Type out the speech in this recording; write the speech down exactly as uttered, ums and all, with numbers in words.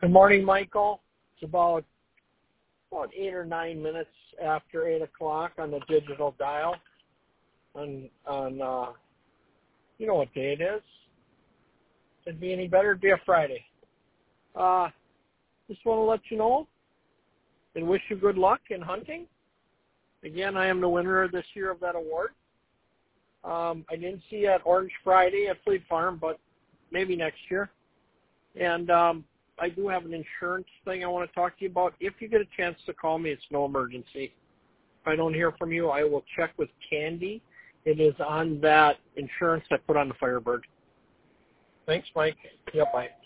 Good morning, Michael. It's about about eight or nine minutes after eight o'clock on the digital dial. On on uh, you know what day it is? It'd be any better. It'd be a Friday. Uh, just want to let you know and wish you good luck in hunting. Again, I am the winner this year of that award. Um, I didn't see you at Orange Friday at Fleet Farm, but maybe next year. And um, I do have an insurance thing I want to talk to you about. If you get a chance to call me, it's no emergency. If I don't hear from you, I will check with Candy. It is on that insurance I put on the Firebird. Thanks, Mike. Yep, bye.